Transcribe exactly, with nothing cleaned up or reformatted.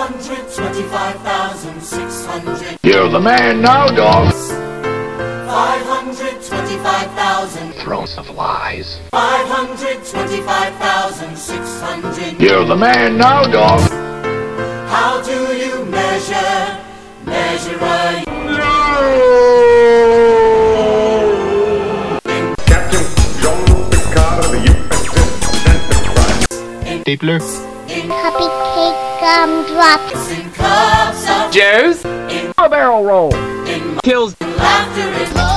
hundred twenty-five thousand six hundred. You're the man now, dog. Five hundred twenty-five thousand. Throws of lies. Five hundred twenty-five thousand six hundred. You're the man now, dog. How do you measure, measure a... Captain John Picard of the U S S Enterprise. Stapler. In Cupcake gumdrops. in cups of Joe's in a barrel roll in kills laughter in